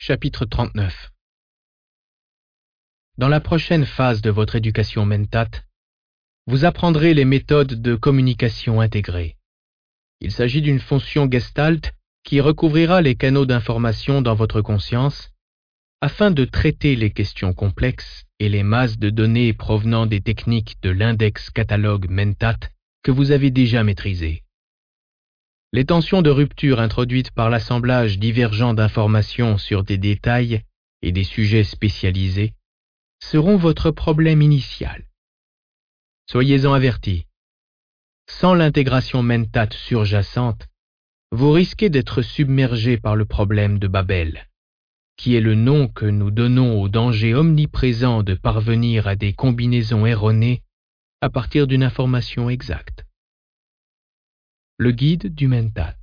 Chapitre 39. Dans la prochaine phase de votre éducation mentat, vous apprendrez les méthodes de communication intégrée. Il s'agit d'une fonction gestalt qui recouvrira les canaux d'information dans votre conscience afin de traiter les questions complexes et les masses de données provenant des techniques de l'index catalogue mentat que vous avez déjà maîtrisées. Les tensions de rupture introduites par l'assemblage divergent d'informations sur des détails et des sujets spécialisés seront votre problème initial. Soyez-en avertis. Sans l'intégration mentat surjacente, vous risquez d'être submergé par le problème de Babel, qui est le nom que nous donnons au danger omniprésent de parvenir à des combinaisons erronées à partir d'une information exacte. Le guide du mentat.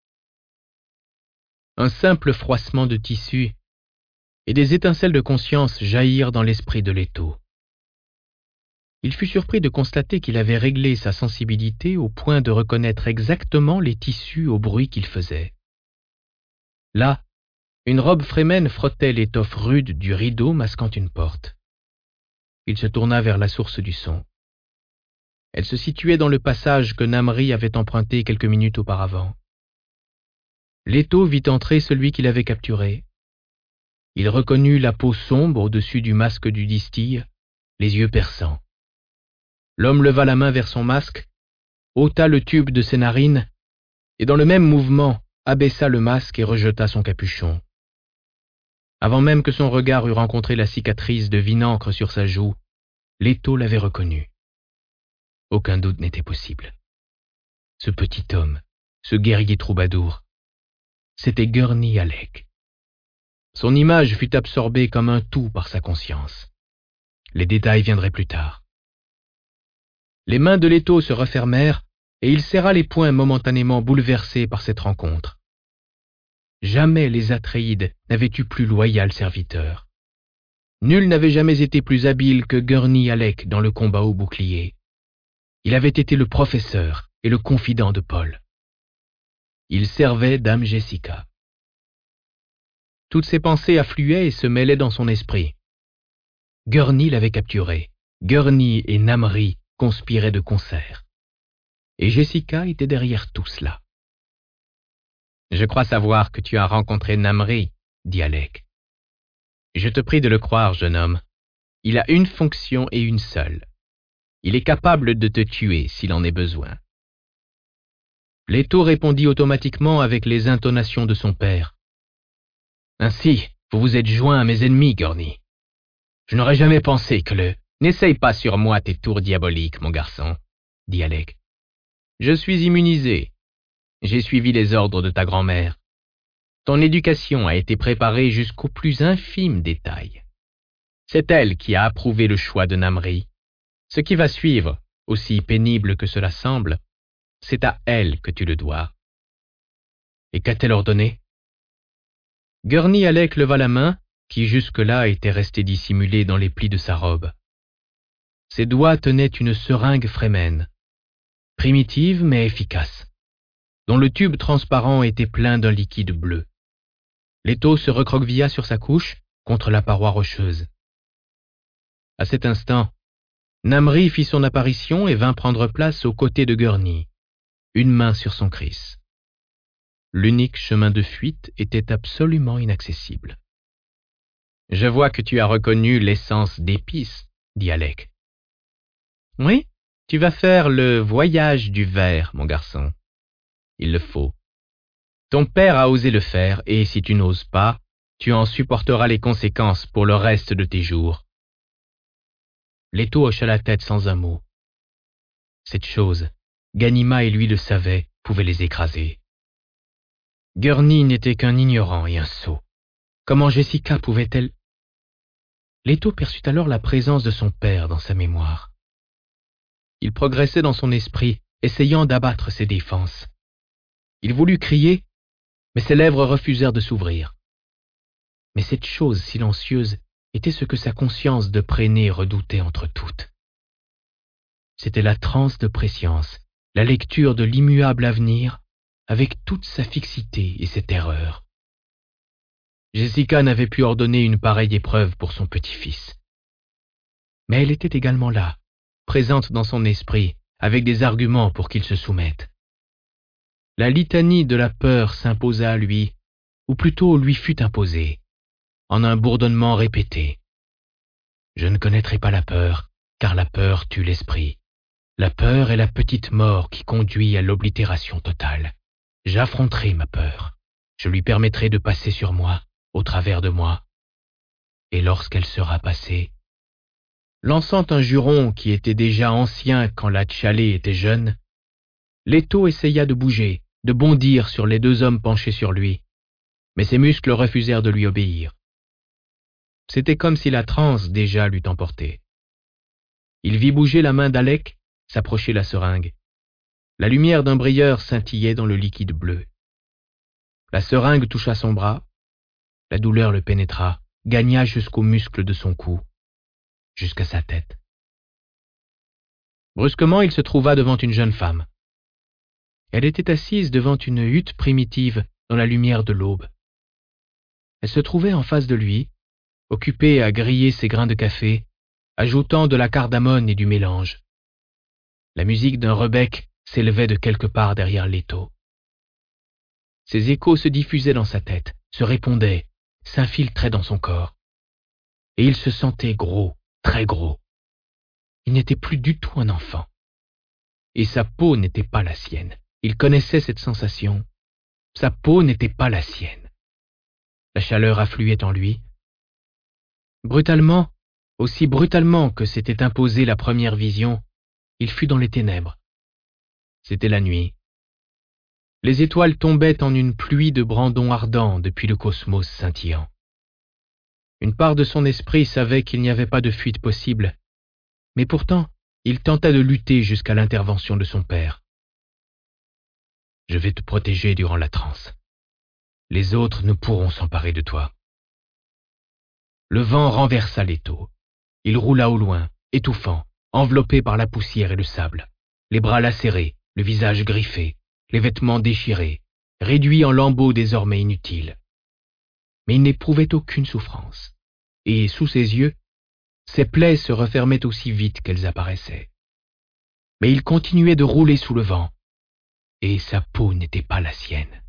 Un simple froissement de tissu et des étincelles de conscience jaillirent dans l'esprit de Leto. Il fut surpris de constater qu'il avait réglé sa sensibilité au point de reconnaître exactement les tissus au bruit qu'ils faisaient. Là, une robe frémène frottait l'étoffe rude du rideau masquant une porte. Il se tourna vers la source du son. Elle se situait dans le passage que Namri avait emprunté quelques minutes auparavant. Leto vit entrer celui qu'il avait capturé. Il reconnut la peau sombre au-dessus du masque du distille, les yeux perçants. L'homme leva la main vers son masque, ôta le tube de ses narines, et dans le même mouvement abaissa le masque et rejeta son capuchon. Avant même que son regard eût rencontré la cicatrice de vinaigre sur sa joue, Leto l'avait reconnu. Aucun doute n'était possible. Ce petit homme, ce guerrier troubadour, c'était Gurney Halleck. Son image fut absorbée comme un tout par sa conscience. Les détails viendraient plus tard. Les mains de Leto se refermèrent et il serra les poings momentanément bouleversés par cette rencontre. Jamais les Atréides n'avaient eu plus loyal serviteur. Nul n'avait jamais été plus habile que Gurney Halleck dans le combat au bouclier. Il avait été le professeur et le confident de Paul. Il servait Dame Jessica. Toutes ses pensées affluaient et se mêlaient dans son esprit. Gurney l'avait capturé. Gurney et Namri conspiraient de concert. Et Jessica était derrière tout cela. « Je crois savoir que tu as rencontré Namri, » dit Halleck. « Je te prie de le croire, jeune homme. Il a une fonction et une seule. Il est capable de te tuer s'il en est besoin. » Leto répondit automatiquement avec les intonations de son père. « Ainsi, vous vous êtes joint à mes ennemis, Gurney. Je n'aurais jamais pensé que le... » « N'essaye pas sur moi tes tours diaboliques, mon garçon, » dit Halleck. « Je suis immunisé. J'ai suivi les ordres de ta grand-mère. Ton éducation a été préparée jusqu'aux plus infimes détails. C'est elle qui a approuvé le choix de Namri. Ce qui va suivre, aussi pénible que cela semble, c'est à elle que tu le dois. » « Et qu'a-t-elle ordonné ?» Gurney Halleck leva la main, qui jusque-là était restée dissimulée dans les plis de sa robe. Ses doigts tenaient une seringue frémène, primitive mais efficace, dont le tube transparent était plein d'un liquide bleu. Leto se recroquevilla sur sa couche contre la paroi rocheuse. À cet instant, Namri fit son apparition et vint prendre place aux côtés de Gurney, une main sur son kriss. L'unique chemin de fuite était absolument inaccessible. « Je vois que tu as reconnu l'essence d'épices, » dit Halleck. « Oui, tu vas faire le voyage du ver, mon garçon. Il le faut. Ton père a osé le faire, et si tu n'oses pas, tu en supporteras les conséquences pour le reste de tes jours. » Leto hocha la tête sans un mot. Cette chose, Ganima et lui le savaient, pouvait les écraser. Gurney n'était qu'un ignorant et un sot. Comment Jessica pouvait-elle... Leto perçut alors la présence de son père dans sa mémoire. Il progressait dans son esprit, essayant d'abattre ses défenses. Il voulut crier, mais ses lèvres refusèrent de s'ouvrir. Mais cette chose silencieuse était ce que sa conscience de préné redoutait entre toutes. C'était la transe de prescience, la lecture de l'immuable avenir, avec toute sa fixité et ses terreurs. Jessica n'avait pu ordonner une pareille épreuve pour son petit-fils. Mais elle était également là, présente dans son esprit, avec des arguments pour qu'il se soumette. La litanie de la peur s'imposa à lui, ou plutôt lui fut imposée, en un bourdonnement répété. Je ne connaîtrai pas la peur, car la peur tue l'esprit. La peur est la petite mort qui conduit à l'oblitération totale. J'affronterai ma peur. Je lui permettrai de passer sur moi, au travers de moi. Et lorsqu'elle sera passée, lançant un juron qui était déjà ancien quand la Tchalé était jeune, Leto essaya de bouger, de bondir sur les deux hommes penchés sur lui, mais ses muscles refusèrent de lui obéir. C'était comme si la transe déjà l'eût emporté. Il vit bouger la main d'Alec, s'approcher la seringue. La lumière d'un brilleur scintillait dans le liquide bleu. La seringue toucha son bras, la douleur le pénétra, gagna jusqu'aux muscles de son cou, jusqu'à sa tête. Brusquement, il se trouva devant une jeune femme. Elle était assise devant une hutte primitive dans la lumière de l'aube. Elle se trouvait en face de lui, occupée à griller ses grains de café, ajoutant de la cardamone et du mélange. La musique d'un rebec s'élevait de quelque part derrière l'étau. Ses échos se diffusaient dans sa tête, se répondaient, s'infiltraient dans son corps. Et il se sentait gros, très gros. Il n'était plus du tout un enfant. Et sa peau n'était pas la sienne. Il connaissait cette sensation. Sa peau n'était pas la sienne. La chaleur affluait en lui. Brutalement, aussi brutalement que s'était imposée la première vision, il fut dans les ténèbres. C'était la nuit. Les étoiles tombaient en une pluie de brandons ardents depuis le cosmos scintillant. Une part de son esprit savait qu'il n'y avait pas de fuite possible, mais pourtant, il tenta de lutter jusqu'à l'intervention de son père. « Je vais te protéger durant la transe. Les autres ne pourront s'emparer de toi. » Le vent renversa l'étau. Il roula au loin, étouffant, enveloppé par la poussière et le sable, les bras lacérés, le visage griffé, les vêtements déchirés, réduits en lambeaux désormais inutiles. Mais il n'éprouvait aucune souffrance, et sous ses yeux, ses plaies se refermaient aussi vite qu'elles apparaissaient. Mais il continuait de rouler sous le vent, et sa peau n'était pas la sienne.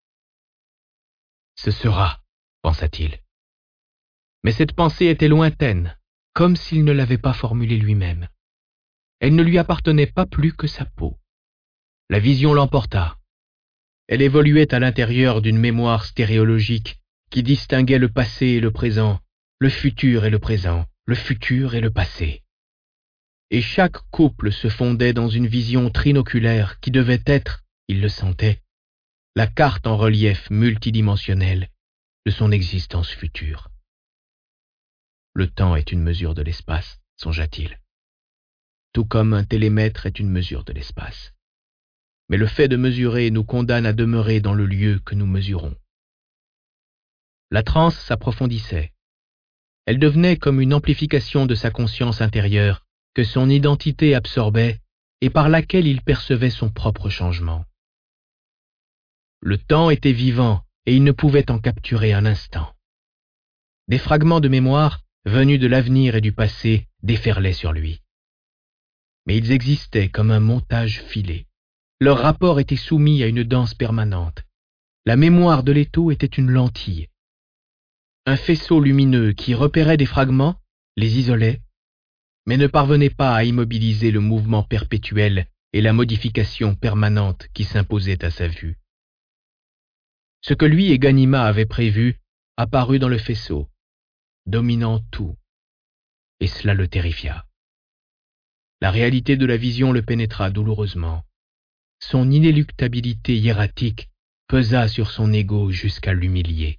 « Ce sera, pensa-t-il. Mais cette pensée était lointaine, comme s'il ne l'avait pas formulée lui-même. Elle ne lui appartenait pas plus que sa peau. La vision l'emporta. Elle évoluait à l'intérieur d'une mémoire stéréologique qui distinguait le passé et le présent, le futur et le présent, le futur et le passé. Et chaque couple se fondait dans une vision trinoculaire qui devait être, il le sentait, la carte en relief multidimensionnel de son existence future. Le temps est une mesure de l'espace, songea-t-il. Tout comme un télémètre est une mesure de l'espace. Mais le fait de mesurer nous condamne à demeurer dans le lieu que nous mesurons. La transe s'approfondissait. Elle devenait comme une amplification de sa conscience intérieure que son identité absorbait et par laquelle il percevait son propre changement. Le temps était vivant et il ne pouvait en capturer un instant. Des fragments de mémoire, venus de l'avenir et du passé, déferlaient sur lui. Mais ils existaient comme un montage filé. Leur rapport était soumis à une danse permanente. La mémoire de l'étau était une lentille. Un faisceau lumineux qui repérait des fragments, les isolait, mais ne parvenait pas à immobiliser le mouvement perpétuel et la modification permanente qui s'imposaient à sa vue. Ce que lui et Ganima avaient prévu apparut dans le faisceau, dominant tout, et cela le terrifia. La réalité de la vision le pénétra douloureusement. Son inéluctabilité hiératique pesa sur son ego jusqu'à l'humilier.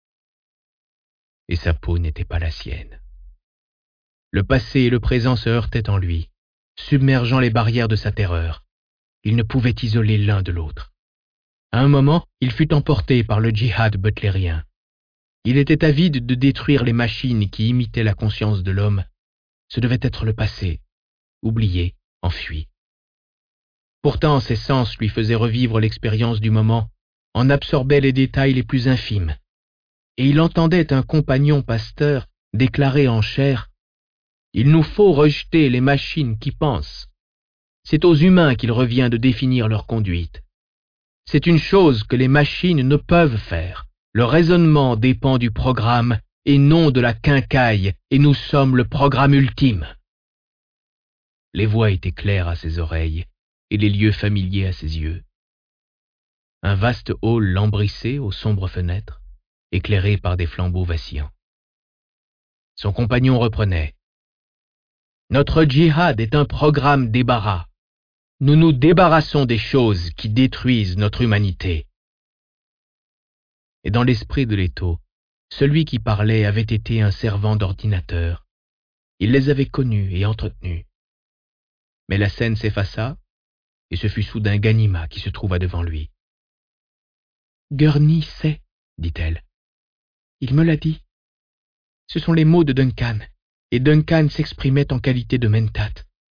Et sa peau n'était pas la sienne. Le passé et le présent se heurtaient en lui, submergeant les barrières de sa terreur. Il ne pouvait isoler l'un de l'autre. À un moment, il fut emporté par le djihad butlérien. Il était avide de détruire les machines qui imitaient la conscience de l'homme. Ce devait être le passé, oublié, enfui. Pourtant, ses sens lui faisaient revivre l'expérience du moment, en absorbaient les détails les plus infimes. et il entendait un compagnon pasteur déclarer en chair « Il nous faut rejeter les machines qui pensent. C'est aux humains qu'il revient de définir leur conduite. C'est une chose que les machines ne peuvent faire. Le raisonnement dépend du programme et non de la quincaille, et nous sommes le programme ultime. » Les voix étaient claires à ses oreilles et les lieux familiers à ses yeux. Un vaste hall lambrissé aux sombres fenêtres, éclairé par des flambeaux vacillants. Son compagnon reprenait. « Notre djihad est un programme débarras. Nous nous débarrassons des choses qui détruisent notre humanité. » Et dans l'esprit de Leto, celui qui parlait avait été un servant d'ordinateur. Il les avait connus et entretenus. Mais la scène s'effaça, et ce fut soudain Ganima qui se trouva devant lui. « Gurney sait, dit-elle. Il me l'a dit. Ce sont les mots de Duncan, et Duncan s'exprimait en qualité de mentat.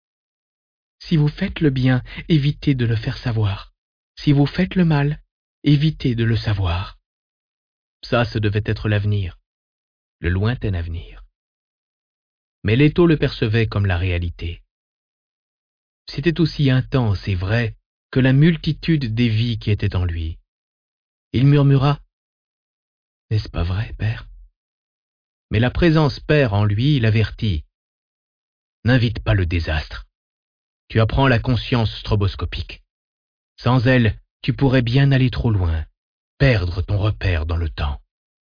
Si vous faites le bien, évitez de le faire savoir. Si vous faites le mal, évitez de le savoir. » Ça, ce devait être l'avenir, le lointain avenir. Mais Leto le percevait comme la réalité. C'était aussi intense et vrai que la multitude des vies qui étaient en lui. Il murmura « N'est-ce pas vrai, père ?» Mais la présence père en lui l'avertit. « N'invite pas le désastre. Tu apprends la conscience stroboscopique. Sans elle, tu pourrais bien aller trop loin, perdre ton repère dans le temps. »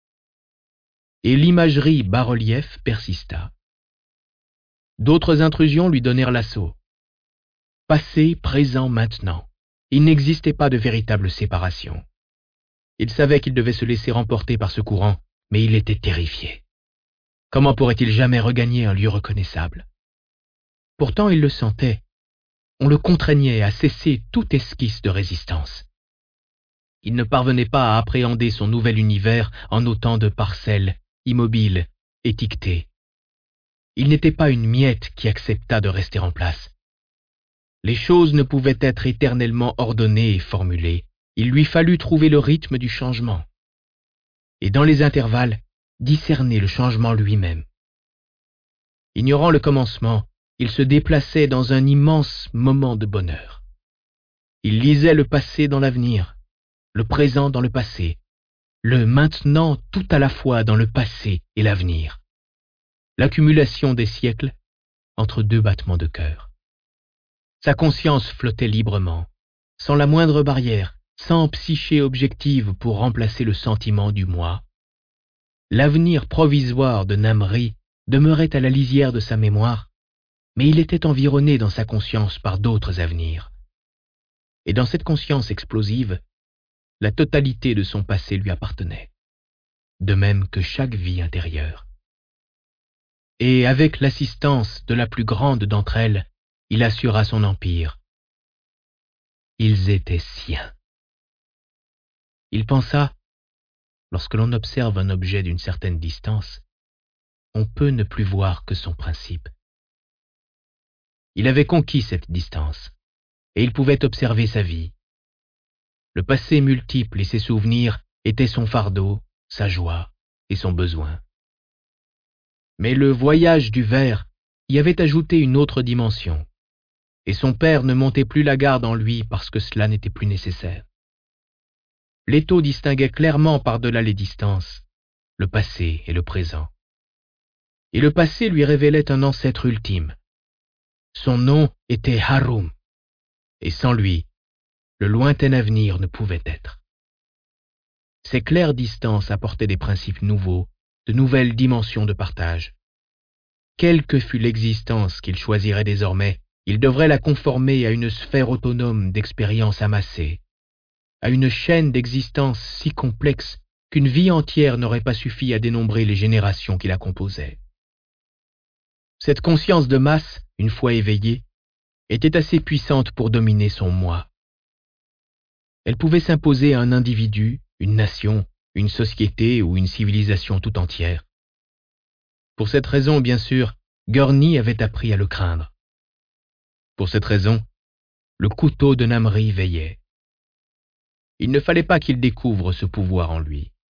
Et l'imagerie bas-relief persista. D'autres intrusions lui donnèrent l'assaut. Passé, présent, maintenant. Il n'existait pas de véritable séparation. Il savait qu'il devait se laisser emporter par ce courant, mais il était terrifié. Comment pourrait-il jamais regagner un lieu reconnaissable? Pourtant il le sentait. On le contraignait à cesser toute esquisse de résistance. Il ne parvenait pas à appréhender son nouvel univers en autant de parcelles, immobiles, étiquetées. Il n'était pas une miette qui accepta de rester en place. Les choses ne pouvaient être éternellement ordonnées et formulées. Il lui fallut trouver le rythme du changement. Et dans les intervalles, discerner le changement lui-même. Ignorant le commencement, il se déplaçait dans un immense moment de bonheur. Il lisait le passé dans l'avenir, le présent dans le passé, le maintenant tout à la fois dans le passé et l'avenir. L'accumulation des siècles entre deux battements de cœur. Sa conscience flottait librement, sans la moindre barrière, sans psyché objective pour remplacer le sentiment du moi. L'avenir provisoire de Namri demeurait à la lisière de sa mémoire, mais il était environné dans sa conscience par d'autres avenirs. Et dans cette conscience explosive, la totalité de son passé lui appartenait, de même que chaque vie intérieure. Et avec l'assistance de la plus grande d'entre elles, il assura son empire. Ils étaient siens. Il pensa, lorsque l'on observe un objet d'une certaine distance, on peut ne plus voir que son principe. Il avait conquis cette distance, et il pouvait observer sa vie. Le passé multiple et ses souvenirs étaient son fardeau, sa joie et son besoin. Mais le voyage du ver y avait ajouté une autre dimension, et son père ne montait plus la garde en lui parce que cela n'était plus nécessaire. Leto distinguait clairement par-delà les distances, le passé et le présent. Et le passé lui révélait un ancêtre ultime. Son nom était Harum, et sans lui, le lointain avenir ne pouvait être. Ces claires distances apportaient des principes nouveaux, de nouvelles dimensions de partage. Quelle que fût l'existence qu'il choisirait désormais, il devrait la conformer à une sphère autonome d'expériences amassées, à une chaîne d'existence si complexe qu'une vie entière n'aurait pas suffi à dénombrer les générations qui la composaient. Cette conscience de masse, une fois éveillée, était assez puissante pour dominer son moi. Elle pouvait s'imposer à un individu, une nation, une société ou une civilisation tout entière. Pour cette raison, bien sûr, Gurney avait appris à le craindre. Pour cette raison, le couteau de Namri veillait. Il ne fallait pas qu'il découvre ce pouvoir en lui.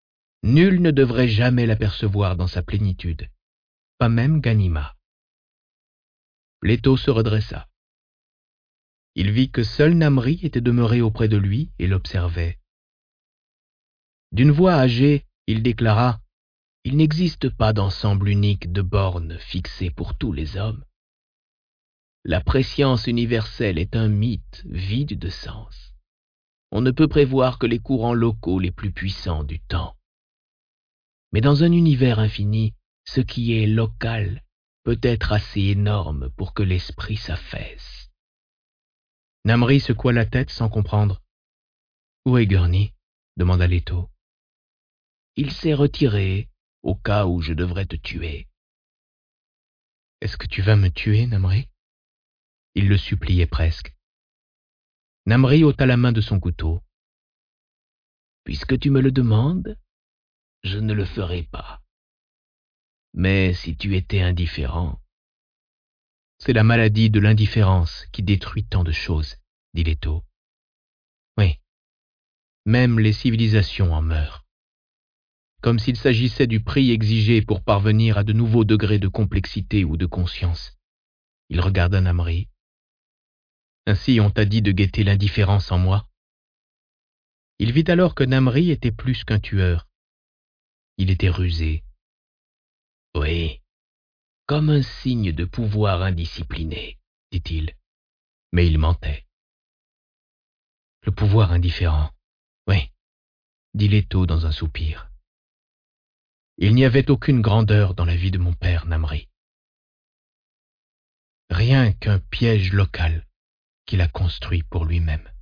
Nul ne devrait jamais l'apercevoir dans sa plénitude, pas même Ganima. Leto se redressa. Il vit que seul Namri était demeuré auprès de lui et l'observait. D'une voix âgée, il déclara « Il n'existe pas d'ensemble unique de bornes fixées pour tous les hommes. La prescience universelle est un mythe vide de sens. On ne peut prévoir que les courants locaux les plus puissants du temps. Mais dans un univers infini, ce qui est local peut être assez énorme pour que l'esprit s'affaisse. » Namri secoua la tête sans comprendre. « Où est Gurney ?» demanda Leto. « Il s'est retiré, au cas où je devrais te tuer. »« Est-ce que tu vas me tuer, Namri ?» Il le suppliait presque. Namri ôta la main de son couteau. « Puisque tu me le demandes, je ne le ferai pas. Mais si tu étais indifférent... » « C'est la maladie de l'indifférence qui détruit tant de choses, » dit Leto. « Oui, même les civilisations en meurent. Comme s'il s'agissait du prix exigé pour parvenir à de nouveaux degrés de complexité ou de conscience. » Il regarda Namri. « Ainsi on t'a dit de guetter l'indifférence en moi. » Il vit alors que Namri était plus qu'un tueur. Il était rusé. « Oui, comme un signe de pouvoir indiscipliné, dit-il. Mais il mentait. « Le pouvoir indifférent, oui, dit Leto dans un soupir. Il n'y avait aucune grandeur dans la vie de mon père, Namri. Rien qu'un piège local qu'il a construit pour lui-même.